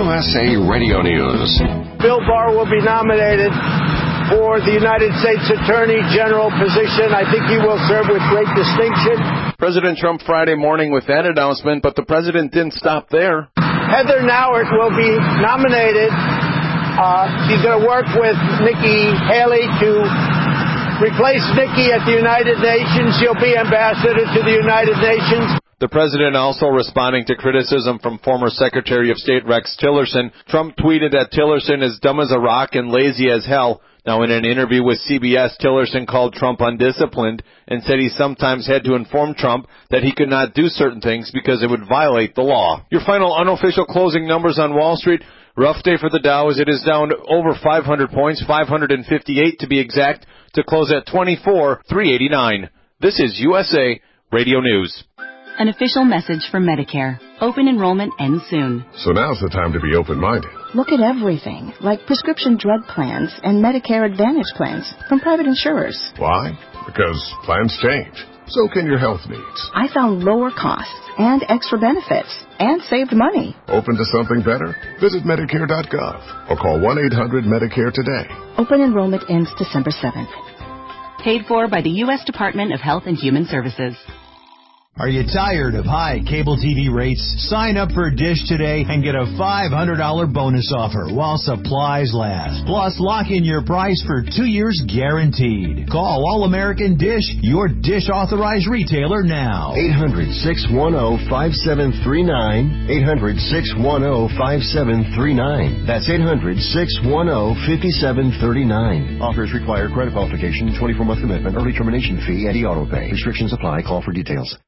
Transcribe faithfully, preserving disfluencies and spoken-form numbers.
U S A Radio News. Bill Barr will be nominated for the United States Attorney General position. I think he will serve with great distinction. President Trump Friday morning with that announcement, but the president didn't stop there. Heather Nauert will be nominated. Uh, she's going to work with Nikki Haley to replace Nikki at the United Nations. She'll be ambassador to the United Nations. The president also responding to criticism from former Secretary of State Rex Tillerson. Trump tweeted that Tillerson is dumb as a rock and lazy as hell. Now, in an interview with C B S, Tillerson called Trump undisciplined and said he sometimes had to inform Trump that he could not do certain things because it would violate the law. Your final unofficial closing numbers on Wall Street. Rough day for the Dow as it is down over five hundred points, five hundred fifty-eight to be exact, to close at twenty-four three eighty-nine. This is U S A Radio News. An official message from Medicare. Open enrollment ends soon. So now's the time to be open-minded. Look at everything, like prescription drug plans and Medicare Advantage plans from private insurers. Why? Because plans change. So can your health needs. I found lower costs and extra benefits and saved money. Open to something better? Visit Medicare dot gov or call one eight hundred Medicare today. Open enrollment ends December seventh. Paid for by the U S Department of Health and Human Services. Are you tired of high cable T V rates? Sign up for Dish today and get a five hundred dollars bonus offer while supplies last. Plus, lock in your price for two years guaranteed. Call All-American Dish, your Dish authorized retailer now. eight hundred, six one zero, five seven three nine. eight hundred, six one zero, five seven three nine. That's eight hundred, six one zero, five seven three nine. Offers require credit qualification, twenty-four month commitment, early termination fee, and e-auto pay. Restrictions apply. Call for details.